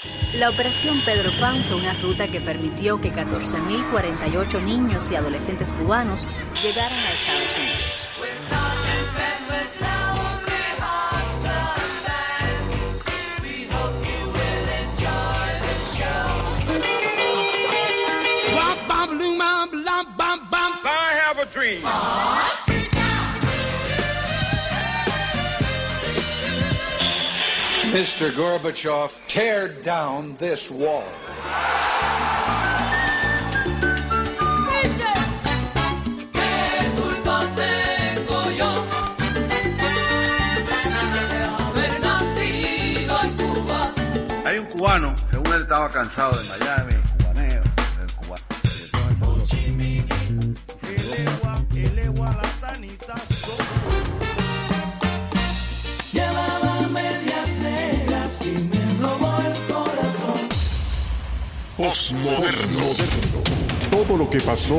La Operación Pedro Pan fue una ruta que permitió que 14.048 niños y adolescentes cubanos llegaran a Estados Unidos. I have a dream. Mr. Gorbachev, tear down this wall. Hay un cubano, según él estaba cansado de Miami, cubaneo, del cubano. Llevaba medias negras y me robó el corazón. Postmoderno. Todo lo que pasó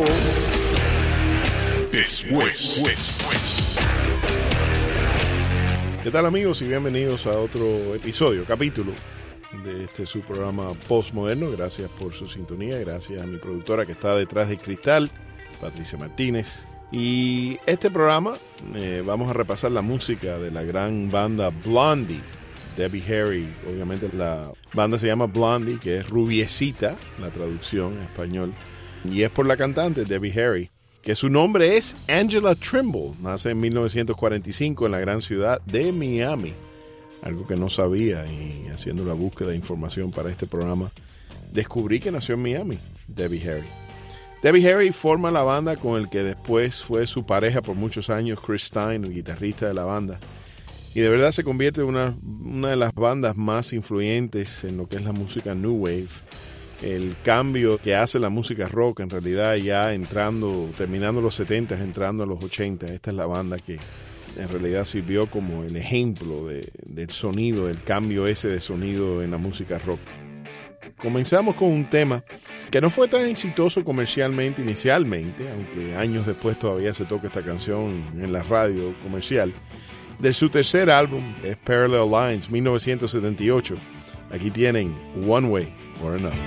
después. ¿Qué tal, amigos? Y bienvenidos a otro capítulo de su programa Postmoderno. Gracias por su sintonía, gracias a mi productora que está detrás del cristal, Patricia Martínez. Y este programa vamos a repasar la música de la gran banda Blondie, Debbie Harry. Obviamente la banda se llama Blondie, que es rubiecita, la traducción en español, y es por la cantante Debbie Harry, que su nombre es Angela Trimble. Nace en 1945 en la gran ciudad de Miami, algo que no sabía, y haciendo la búsqueda de información para este programa descubrí que nació en Miami, Debbie Harry. Debbie Harry forma la banda con el que después fue su pareja por muchos años, Chris Stein, el guitarrista de la banda, y de verdad se convierte en una de las bandas más influyentes en lo que es la música New Wave. El cambio que hace la música rock, en realidad ya terminando los 70s, entrando a los 80s, esta es la banda que en realidad sirvió como el ejemplo del sonido, del cambio ese de sonido en la música rock. Comenzamos con un tema que no fue tan exitoso comercialmente inicialmente, aunque años después todavía se toca esta canción en la radio comercial, de su tercer álbum, que es Parallel Lines, 1978. Aquí tienen One Way or Another.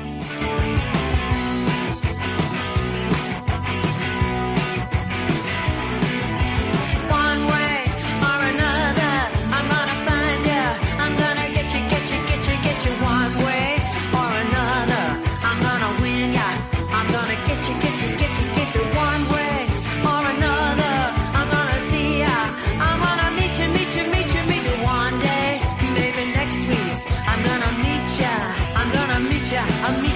I'm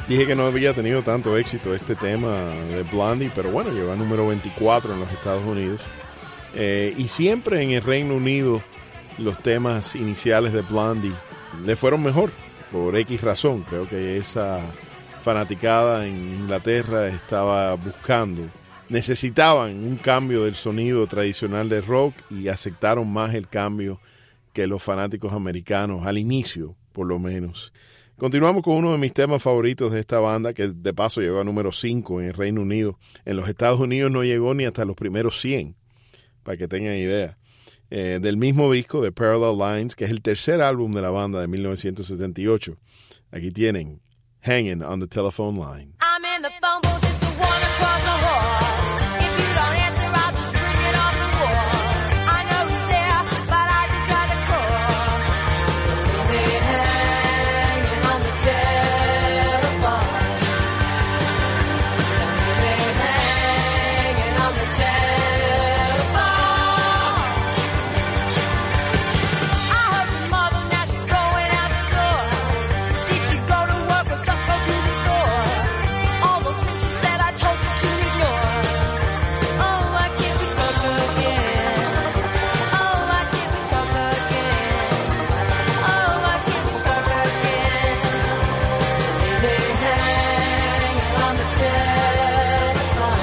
Dije que no había tenido tanto éxito este tema de Blondie, pero bueno, llegó a número 24 en los Estados Unidos. Y siempre en el Reino Unido los temas iniciales de Blondie le fueron mejor, por X razón. Creo que esa fanaticada en Inglaterra estaba buscando, necesitaban un cambio del sonido tradicional del rock y aceptaron más el cambio que los fanáticos americanos, al inicio por lo menos. Continuamos con uno de mis temas favoritos de esta banda, que de paso llegó a número 5 en el Reino Unido. En los Estados Unidos no llegó ni hasta los primeros 100, para que tengan idea. Del mismo disco, de Parallel Lines, que es el tercer álbum de la banda de 1978. Aquí tienen Hanging on the Telephone Line. I'm in the phone booth, it's the one across the hall. If you don't answer, I'll just ring it off the wall. I know who's there, but I just try to call. Leave me hanging on the telephone. Leave me hanging on the telephone. I heard your mother, now she's going out the door. Did she go to work or just go to the store? All those things she said I told you to ignore. Oh, why can't we talk again? Oh, why can't we talk again? Oh, why can't we talk again? Leave me hanging on the telephone.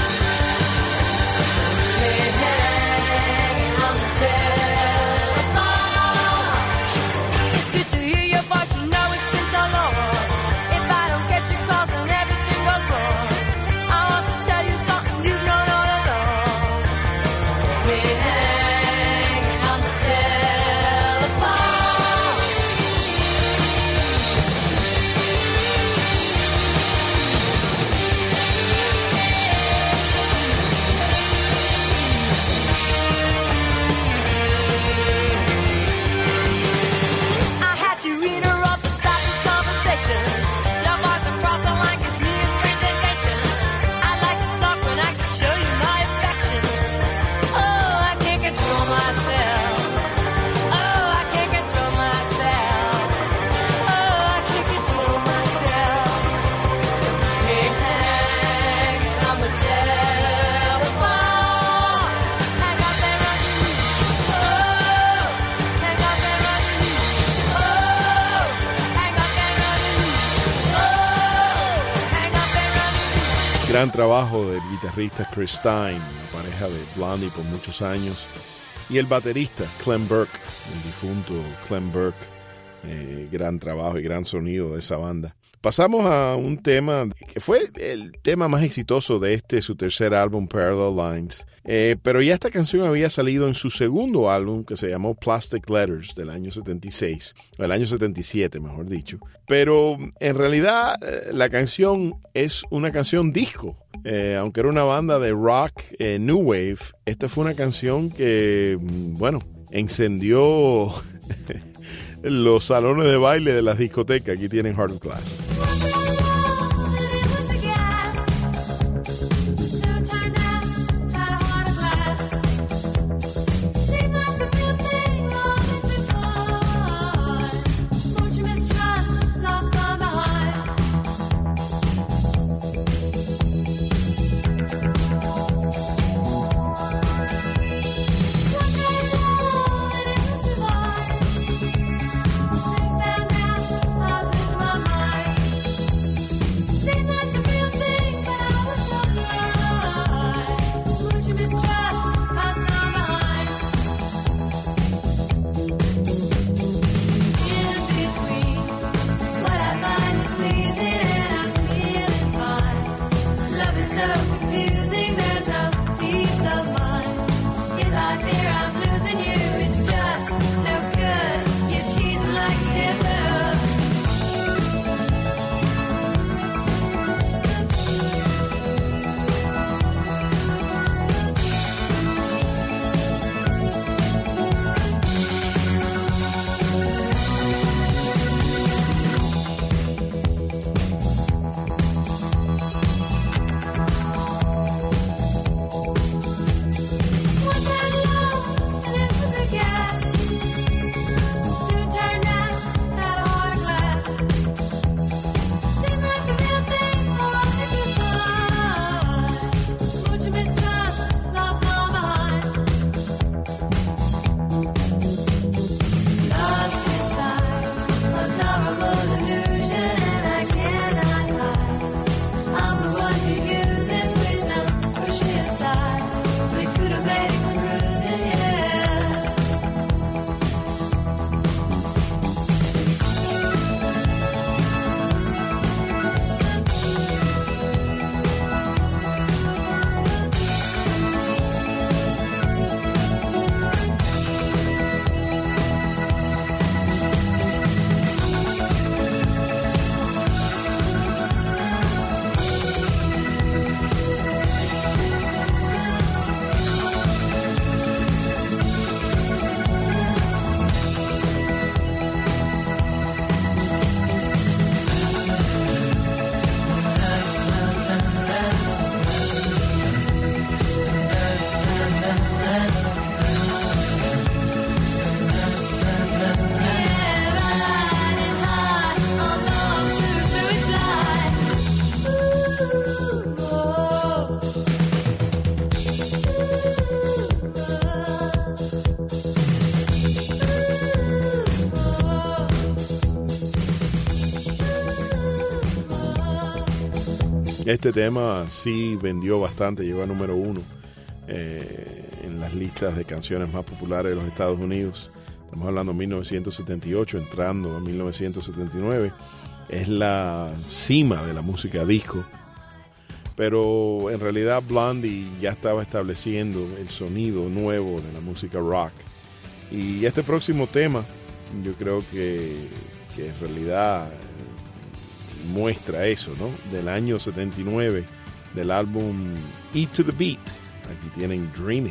Leave me hanging on the telephone. It's good to hear your voice, you know it's been so long. If I don't get your calls, then everything goes wrong. I want to tell you something you've known all along. Leave me hanging on the telephone. I had to interrupt and stop this conversation. Your voice across the line gives me a strange sensation. I like to talk when I can show you my affection. Oh, I can't control myself. Oh, I can't control myself. Oh, I can't control myself. Me hanging on the telephone. Hang up and run. Oh, hang up and run. Oh, hang up and run. Oh, hang up and run. Gran trabajo del guitarrista Chris Stein, pareja de Blondie por muchos años, y el baterista Clem Burke, el difunto Clem Burke. Gran trabajo y gran sonido de esa banda. Pasamos a un tema que fue el tema más exitoso de su tercer álbum, Parallel Lines. Pero ya esta canción había salido en su segundo álbum, que se llamó Plastic Letters, del año 76, o el año 77, mejor dicho. Pero en realidad la canción es una canción disco. Aunque era una banda de rock, New Wave, esta fue una canción que, bueno, encendió los salones de baile de las discotecas. Aquí tienen Heart of Glass. Found out, lost my mind. Este tema sí vendió bastante, llegó a número 1 en las listas de canciones más populares de los Estados Unidos. Estamos hablando de 1978, entrando a 1979. Es la cima de la música disco. Pero en realidad Blondie ya estaba estableciendo el sonido nuevo de la música rock. Y este próximo tema yo creo que en realidad muestra eso, ¿no? Del año 79, del álbum E to the Beat. Aquí tienen Dreaming.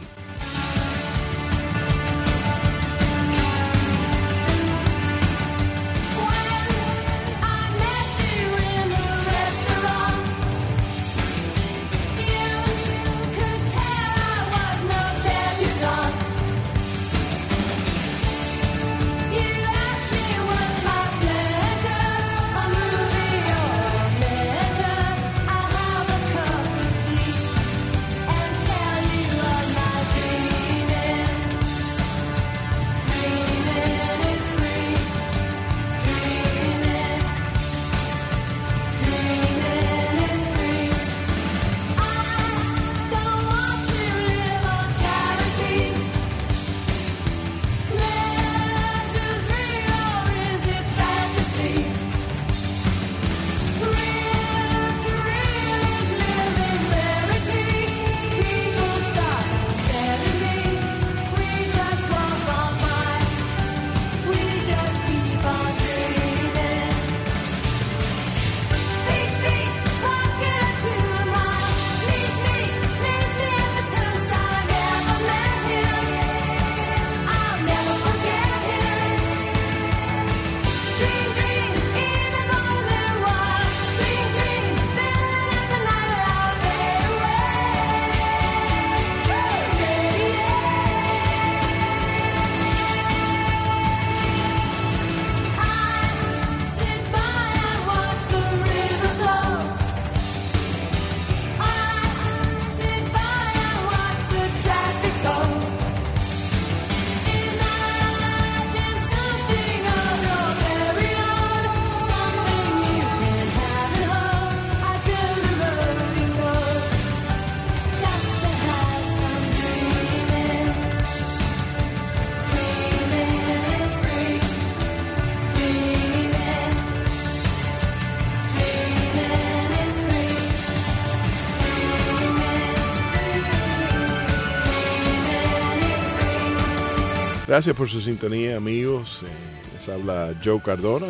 Gracias por su sintonía, amigos. Les habla Joe Cardona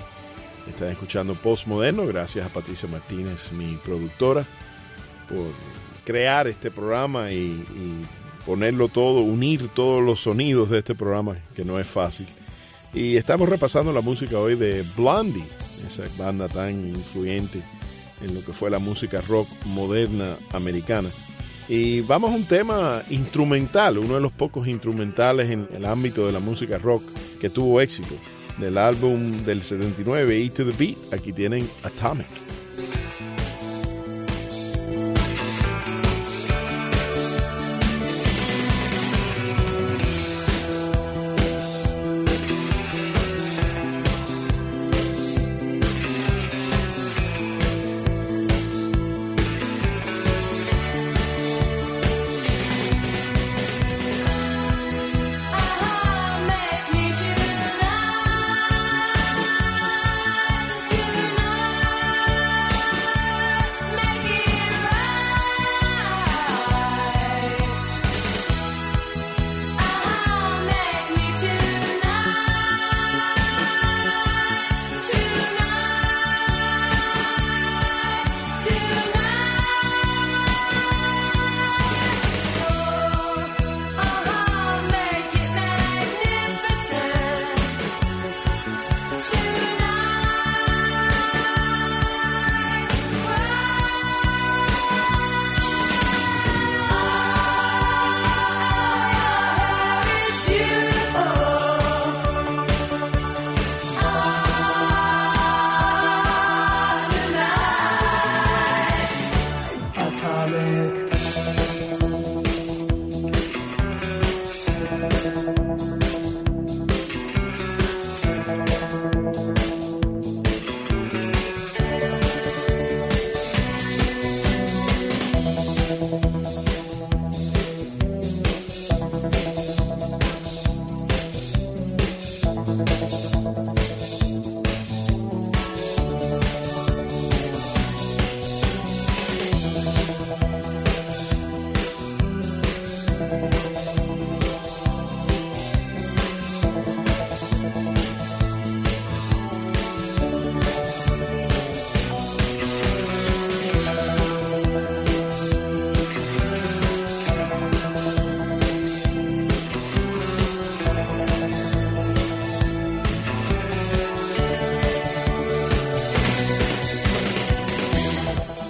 y están escuchando Postmoderno. Gracias a Patricia Martínez, mi productora, por crear este programa y ponerlo todo, unir todos los sonidos de este programa, que no es fácil. Y estamos repasando la música hoy de Blondie, esa banda tan influyente en lo que fue la música rock moderna americana. Y vamos a un tema instrumental, uno de los pocos instrumentales en el ámbito de la música rock que tuvo éxito, del álbum del 79, E to the Beat. Aquí tienen Atomic. Tonight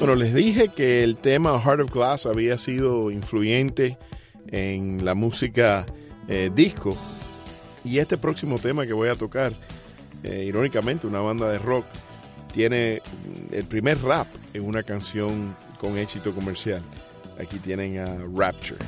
Bueno, les dije que el tema Heart of Glass había sido influyente en la música disco. Y este próximo tema que voy a tocar, irónicamente, una banda de rock, tiene el primer rap en una canción con éxito comercial. Aquí tienen a Rapture.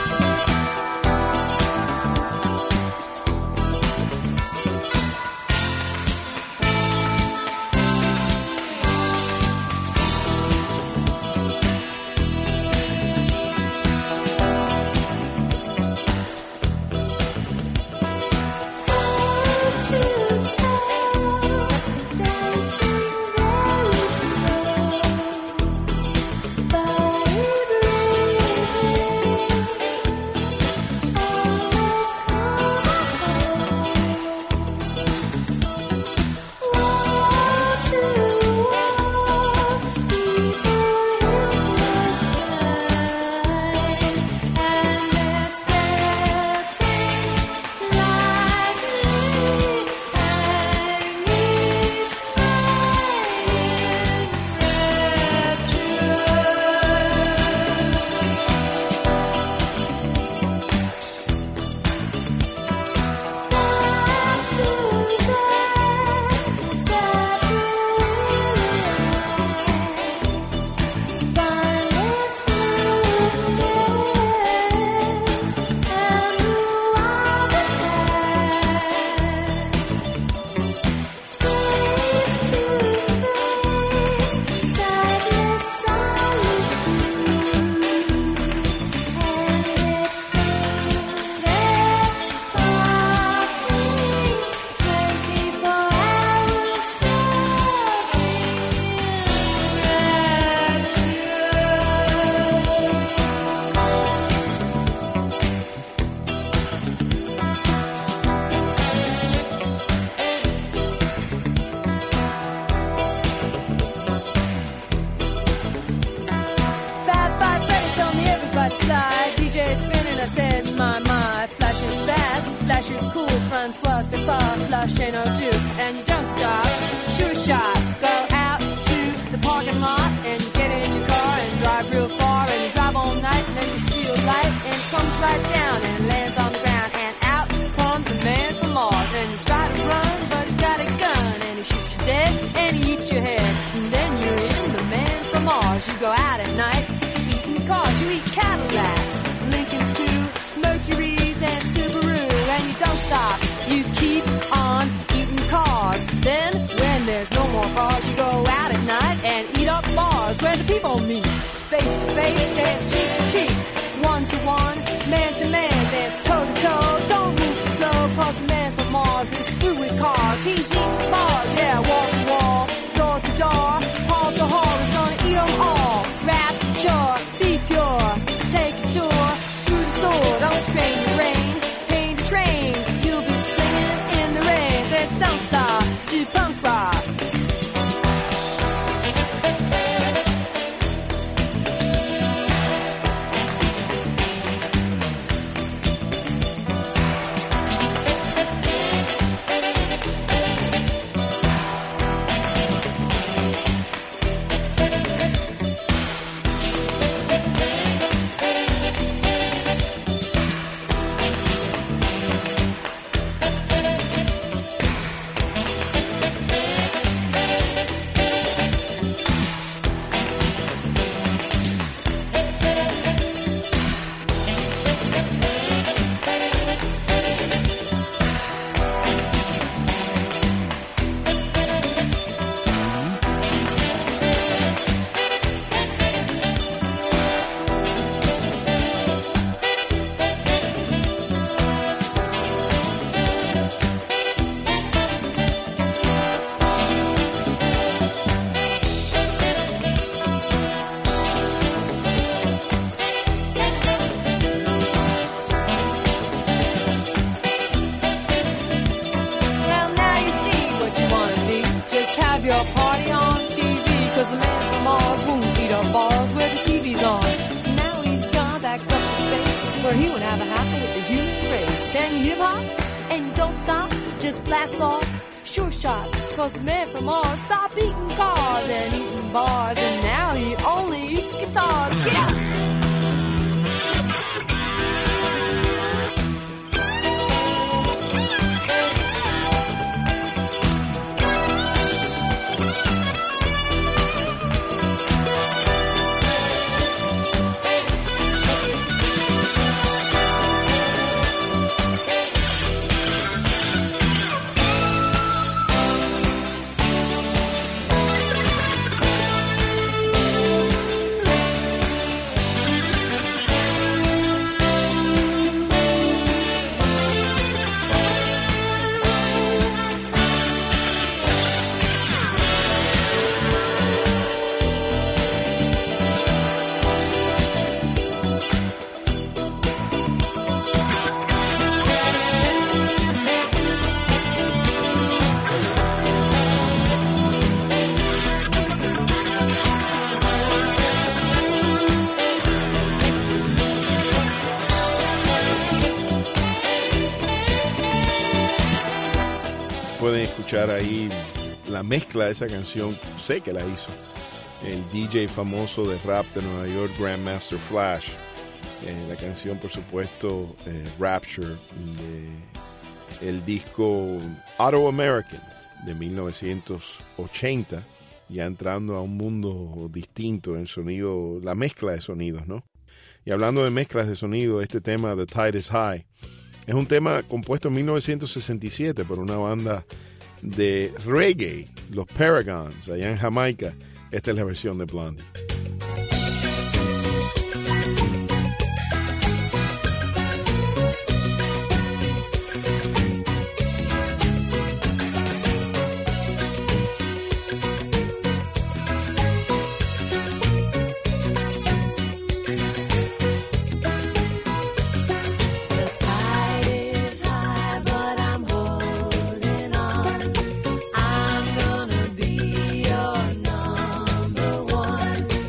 Francois, c'est pas flashing or do, and you don't stop. Sure shot, go out to the parking lot and get in your car and drive real far and you drive all night and then you see a light and it comes right down and lands on the ground and out comes a man from Mars and you try to run but he's got a gun and he shoots you dead and he eats your head and then you're in the man from Mars. You go out at night eating cars, you eat Cadillacs, Lincolns too, Mercuries and Subaru, and you don't stop. You keep on eating cars. Then, when there's no more cars, you go out at night and eat up bars where the people meet. Face to face, dance cheek to cheek. One to one, man to man, dance toe to toe. Don't move too slow, cause the man from Mars is through with cars. He's eating bars, yeah, wall to wall, door to door, hall to hall. He's gonna eat them all. Rapture, be pure, take a tour through the sword. Don't strain your brain, paint a train. You'll be singing in the rain. Say, don't stop to punk rock. Blast off, sure shot, 'cause the man from Mars stopped eating cars and eating bars, and now he only eats guitars. Get up! Pueden escuchar ahí la mezcla de esa canción, sé que la hizo el DJ famoso de rap de Nueva York, Grandmaster Flash. La canción, por supuesto, Rapture, de el disco Auto American de 1980, ya entrando a un mundo distinto en sonido, la mezcla de sonidos, ¿no? Y hablando de mezclas de sonido, este tema, The Tide is High, es un tema compuesto en 1967 por una banda de reggae, los Paragons, allá en Jamaica. Esta es la versión de Blondie. I'm gonna be your number one.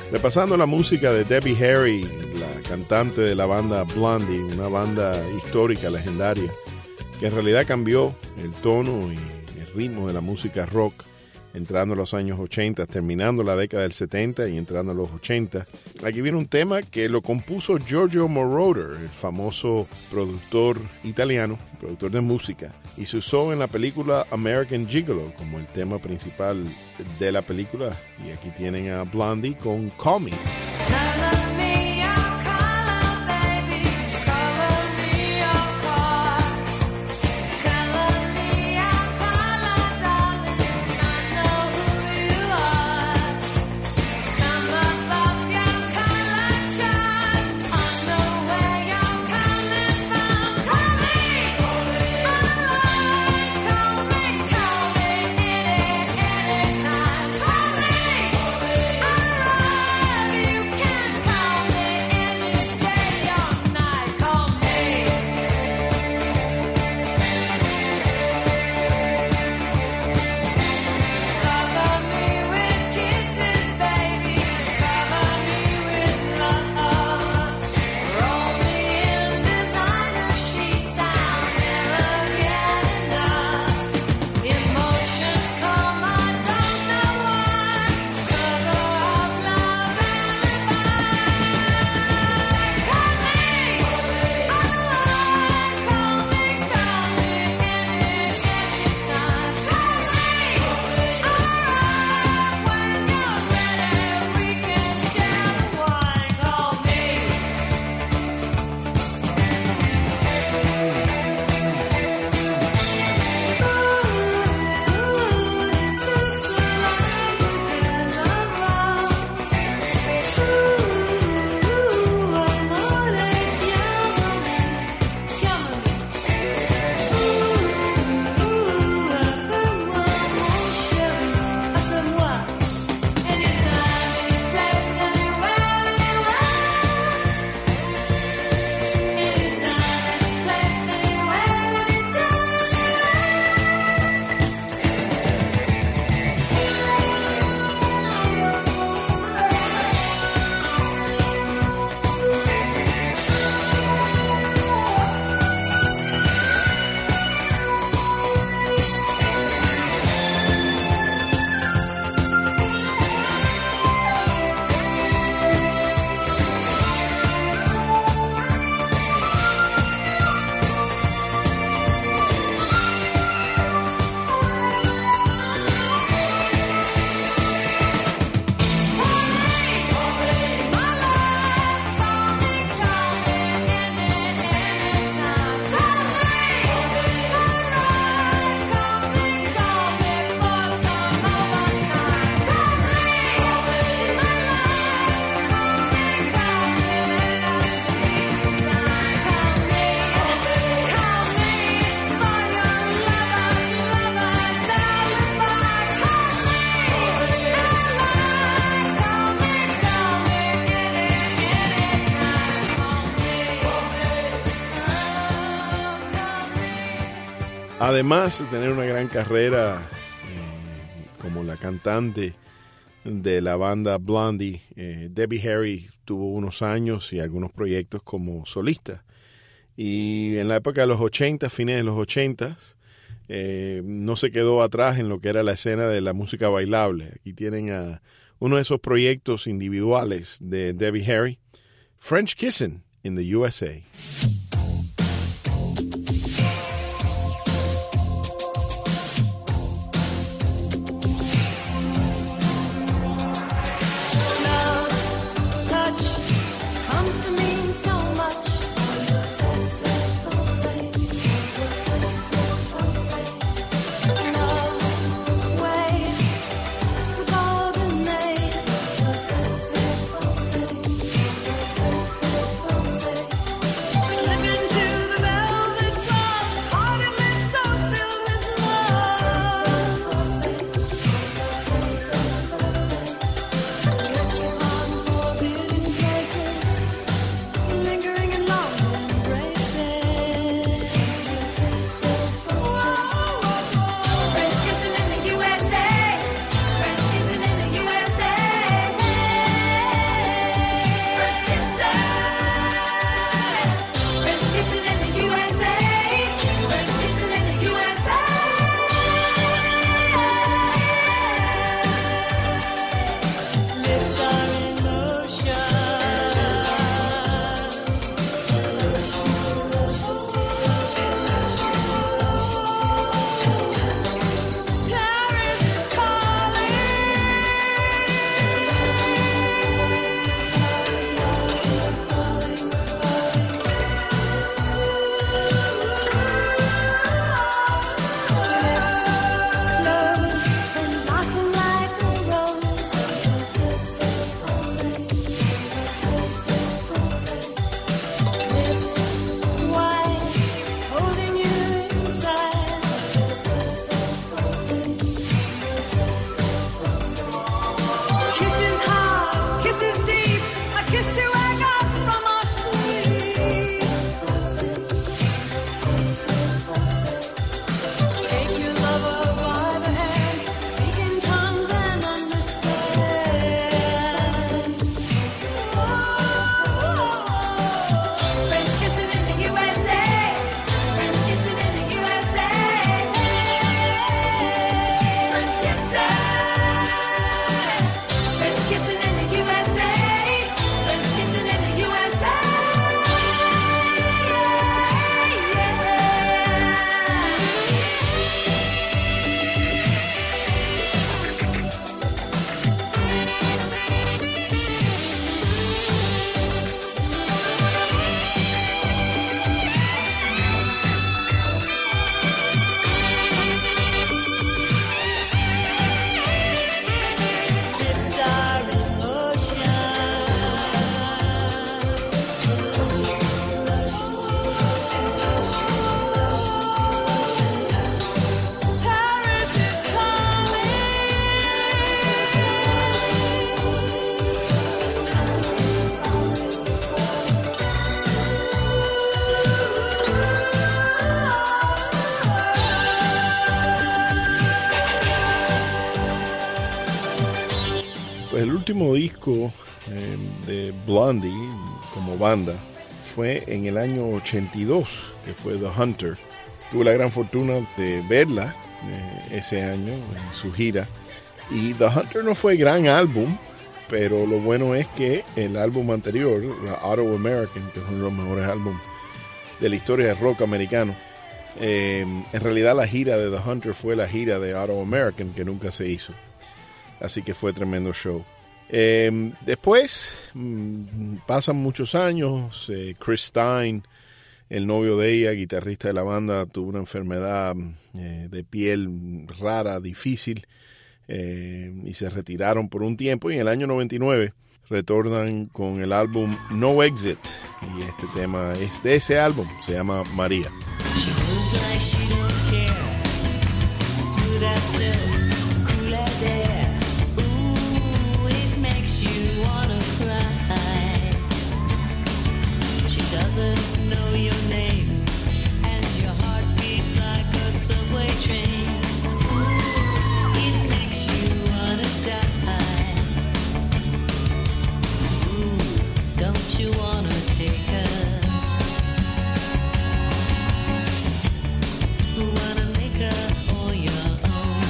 Repasando la música de Debbie Harry, la cantante de la banda Blondie, una banda histórica, legendaria, que en realidad cambió el tono y el ritmo de la música rock, entrando a los años 80, terminando la década del 70 y entrando a los 80. Aquí viene un tema que lo compuso Giorgio Moroder, el famoso productor italiano, productor de música, y se usó en la película American Gigolo como el tema principal de la película. Y aquí tienen a Blondie con Call Me. Además de tener una gran carrera como la cantante de la banda Blondie, Debbie Harry tuvo unos años y algunos proyectos como solista. Y en la época de los 80, fines de los 80, no se quedó atrás en lo que era la escena de la música bailable. Aquí tienen a uno de esos proyectos individuales de Debbie Harry, French Kissing in the USA. Slow Pues el último disco de Blondie como banda fue en el año 82, que fue The Hunter. Tuve la gran fortuna de verla ese año en su gira. Y The Hunter no fue gran álbum, pero lo bueno es que el álbum anterior, la Auto American, que es uno de los mejores álbumes de la historia del rock americano, en realidad la gira de The Hunter fue la gira de Auto American, que nunca se hizo. Así que fue tremendo show. Después pasan muchos años. Chris Stein, el novio de ella, guitarrista de la banda, tuvo una enfermedad de piel rara, difícil, y se retiraron por un tiempo. Y en el año 99 retornan con el álbum No Exit, y este tema es de ese álbum, se llama María. She moves like she don't care. Smooth as silk, cool as air. Ooh, it makes you wanna cry. She doesn't know your name, and your heart beats like a subway train. Ooh, it makes you wanna die. Ooh, don't you wanna take her? Wanna make her all your own.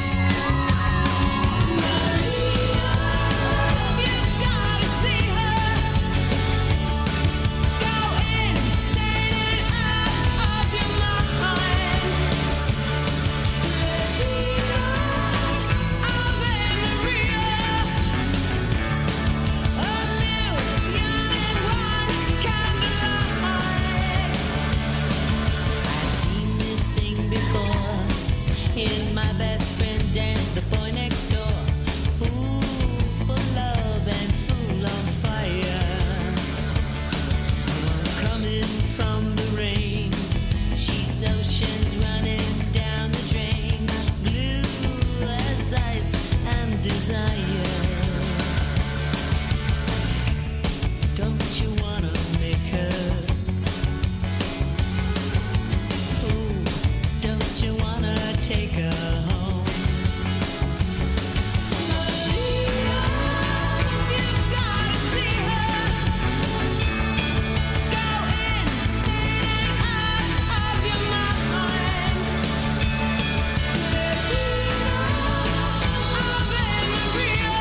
Maria, you gotta see her. Go insane and out of your mind. Regina, Ave Maria. A million and one candlelights. I've seen this thing before in my best friend Dan, the boy next door. Fool for love and fool on fire. Coming from the rain, she's oceans running down the drain. Blue as ice and desire. Don't you wanna make her? Ooh, don't you wanna take her home? Maria, you gotta see her. Go insane and out of your mind. Regina, Ave Maria.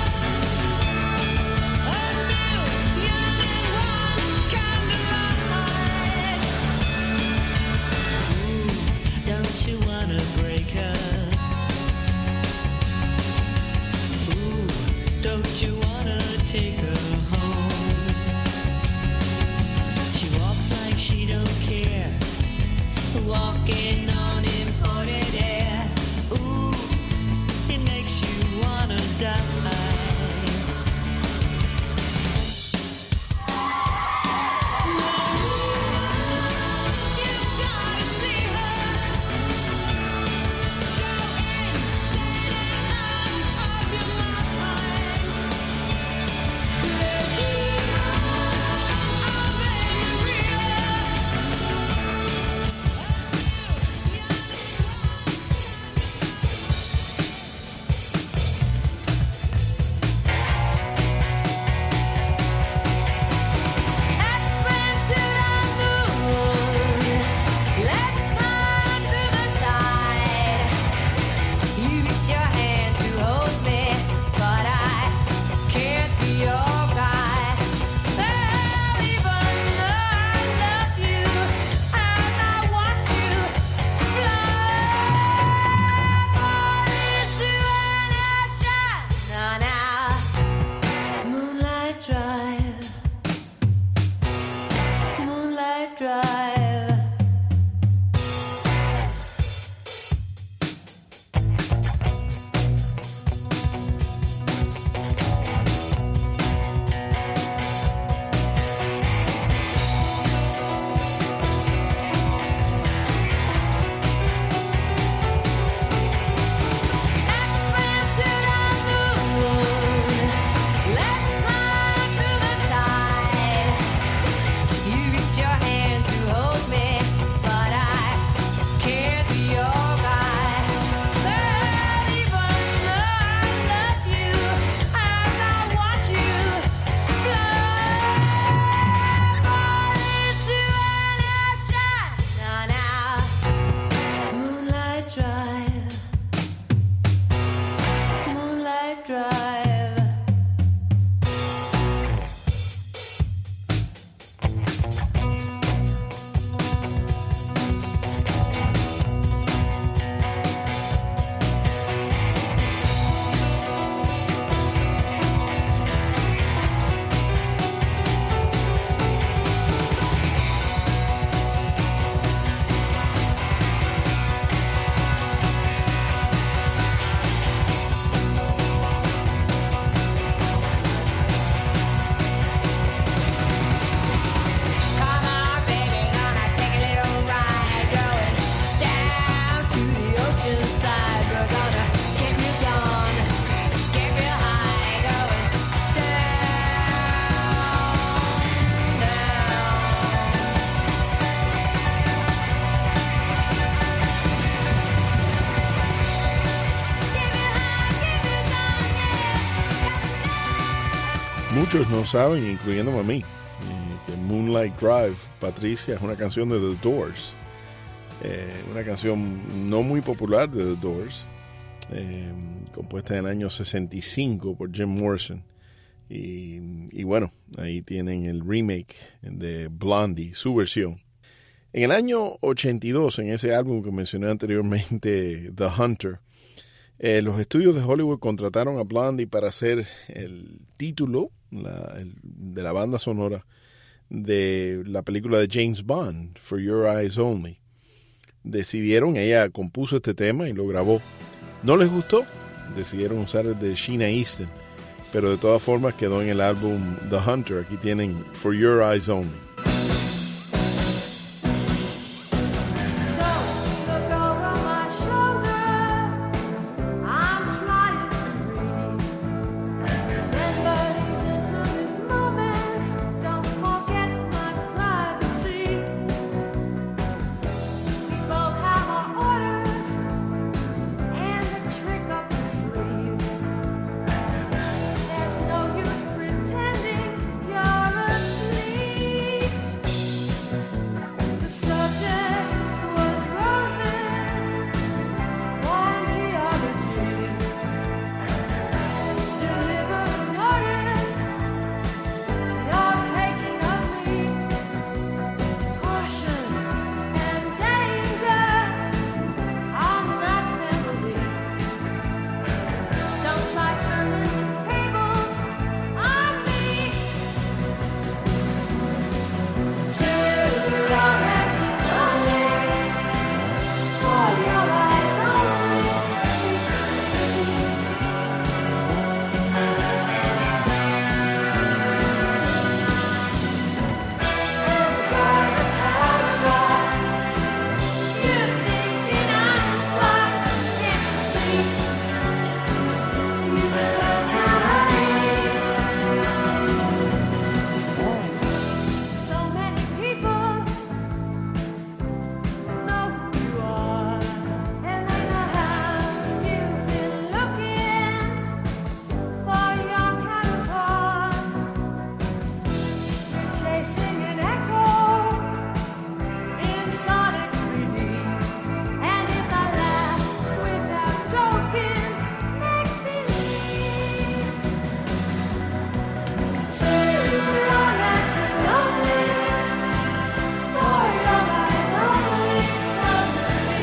A million and one candlelights. Don't you wanna break her? Ooh, don't you wanna take her home? She walks like she don't care, walking on imported air. Ooh, it makes you wanna die. You gotta see her. Go insane and out of your mind. drive. Come on, baby, gonna take a little ride, going down to the ocean side. We're gonna get you gone, get real high, going down, Muchos no saben, incluyéndome a mí, que Moonlight Drive, Patricia, es una canción de The Doors. Una canción no muy popular de The Doors, compuesta en el año 65 por Jim Morrison. Y bueno, ahí tienen el remake de Blondie, su versión. En el año 82, en ese álbum que mencioné anteriormente, The Hunter, los estudios de Hollywood contrataron a Blondie para hacer el título de la banda sonora de la película de James Bond, For Your Eyes Only. Ella compuso este tema y lo grabó. No les gustó, decidieron usar el de Sheena Easton, pero de todas formas quedó en el álbum The Hunter. Aquí tienen For Your Eyes Only. look over my shoulder. I'm trying to read. Remember these intimate moments. Don't forget my privacy. We both have our orders and the trick up the sleeve. There's no use pretending you're asleep. The subject was roses, one geology. Deliver a notice, you're taking of me. Caution and danger, I'm not memory. Don't try turning the tables on me. Till your eyes only, for your eyes only see. Enjoy the paradise. You're thinking I'm lost, can't you see? You lost so many people know who you are, and they know how you've been looking for your counterpart, chasing an echo in sonic 3D. And if I laugh without joking, make believe. Till your eyes only, for your eyes only tell me.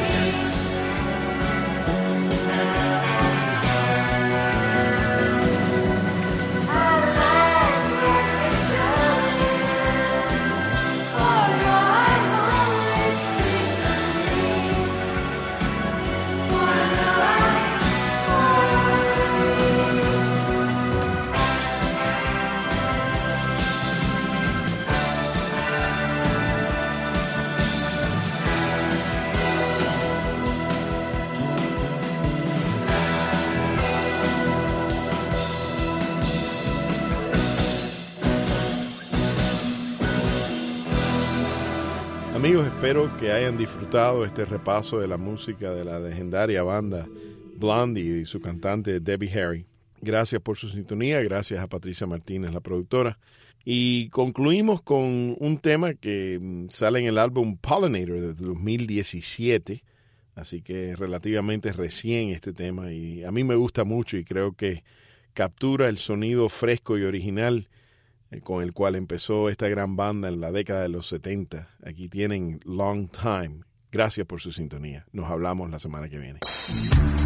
I like what you show me, for your eyes only see me. For your eyes Amigos, espero que hayan disfrutado este repaso de la música de la legendaria banda Blondie y su cantante Debbie Harry. Gracias por su sintonía, gracias a Patricia Martínez, la productora. Y concluimos con un tema que sale en el álbum Pollinator de 2017, así que relativamente recién este tema, y a mí me gusta mucho y creo que captura el sonido fresco y original con el cual empezó esta gran banda en la década de los 70. Aquí tienen Long Time. Gracias por su sintonía. Nos hablamos la semana que viene.